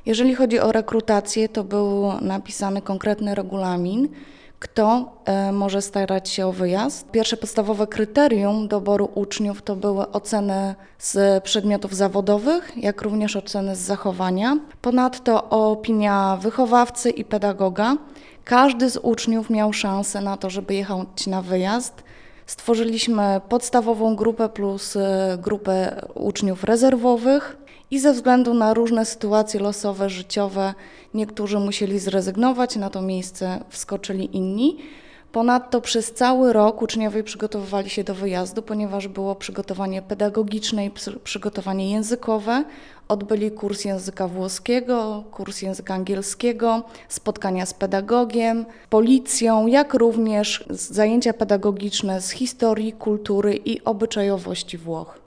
Jeżeli chodzi o rekrutację, to był napisany konkretny regulamin, kto może starać się o wyjazd. Pierwsze podstawowe kryterium doboru uczniów to były oceny z przedmiotów zawodowych, jak również oceny z zachowania. Ponadto opinia wychowawcy i pedagoga. Każdy z uczniów miał szansę na to, żeby jechać na wyjazd. Stworzyliśmy podstawową grupę plus grupę uczniów rezerwowych i ze względu na różne sytuacje losowe, życiowe, niektórzy musieli zrezygnować, na to miejsce wskoczyli inni. Ponadto przez cały rok uczniowie przygotowywali się do wyjazdu, ponieważ było przygotowanie pedagogiczne i przygotowanie językowe. Odbyli kurs języka włoskiego, kurs języka angielskiego, spotkania z pedagogiem, policją, jak również zajęcia pedagogiczne z historii, kultury i obyczajowości Włoch.